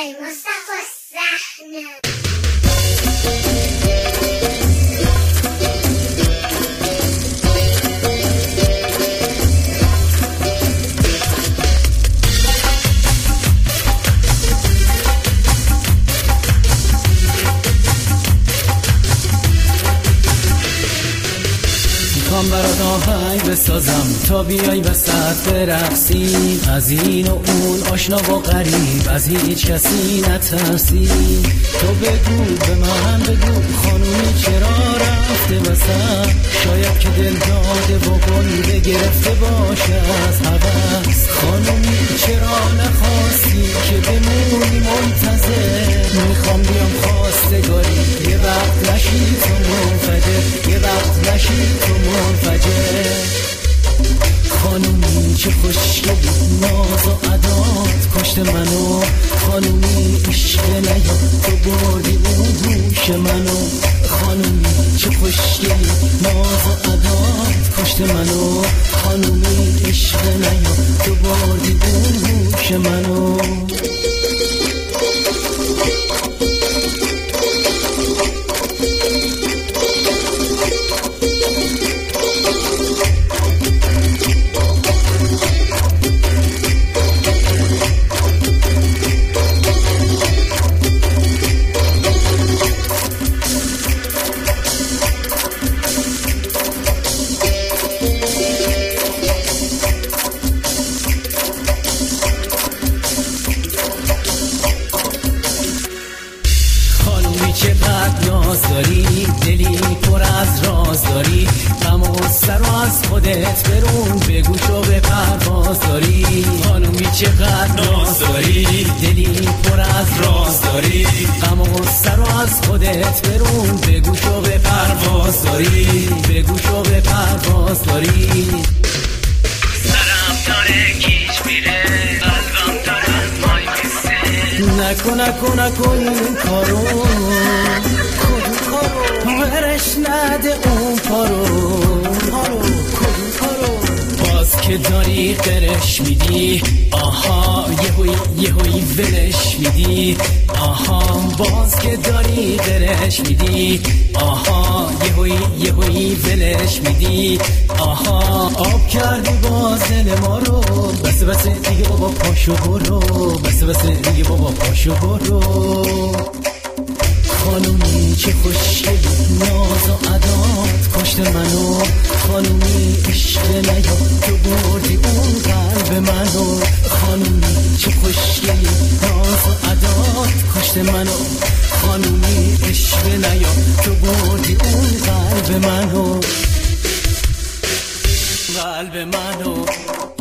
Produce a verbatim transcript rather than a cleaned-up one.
ای مصطفی الصحنه. میخوام برات آهنگ بسازم تا بیای وسط برقصی، از این و اون آشنا و غریب از هیچ کسی نترسی. تو بگو به من بگو خانومی چرا رفته وسط، شاید که دل داده و گنده گرفته باشه از هوس. خانومی چرا نخواستی که بمونی منتظر، میخوام بیام خواستگاری یه وقت نشی تو منفجر، یه وقت نشی تو منفجر. خانومی چه خوشگلی ناز و عدات کشت منو، خانومی عشق نیا تو بردی اون گوش منو. خانومی چه خوشگلی ناز و عدات کشت منو، خانومی عشق نیا تو بردی اون گوش منو. چقدر ناز داری، دلی پر از راز داری، غم و سر و از خودت برون به گوش و به پرواز داری. خانومی چقدر ناز داری، دلی پر از راز داری، غم و سر و از خودت برون به گوش و به پرواز داری، به گوش و به پرواز داری. سرم داره گیج میره، قلبم داره مای میسه. نکن نکن نکن این کارو، کدوم کارو برش نده اون کارو، کارو کدوم کارو. باز که داری قرش میدی، آها یهوی یهوی ولش میدی، آها باز که داری قرش میدی، آها یهوی یهوی ولش میدی، آها آب کردی باز دل ما رو. بس بس دیگه بابا پاشو برو، بس بس دیگه بابا پاشو برو. خانومی چه خوشگلی ناز و عدات کشت منو، خانومی عشق نیا تو بردی اون قلب منو. خانومی چه خوشگلی ناز و عدات کشت منو، خانومی عشق نیا تو بردی اون قلب منو، قلب منو.